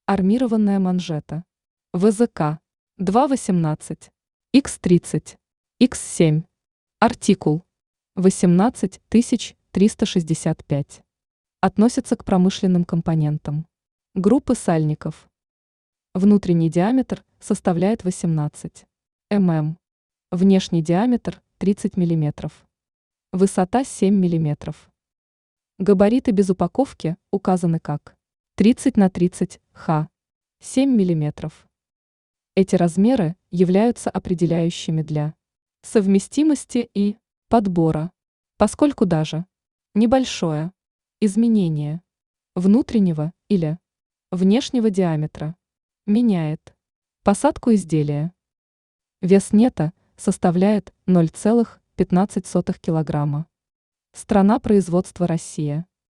Армированная манжета. ВЗК 218, Х30, Х7. Артикул 18365. Относится к промышленным компонентам. Группы сальников. Внутренний диаметр составляет 18 мм. Внешний диаметр 30 мм. Высота 7 мм. Габариты без упаковки указаны как 30 на 30 х, 7 мм. Эти размеры являются определяющими для совместимости и подбора, поскольку даже небольшое изменение внутреннего или внешнего диаметра меняет посадку изделия. Вес нета составляет 0,15 кг. Страна производства Россия.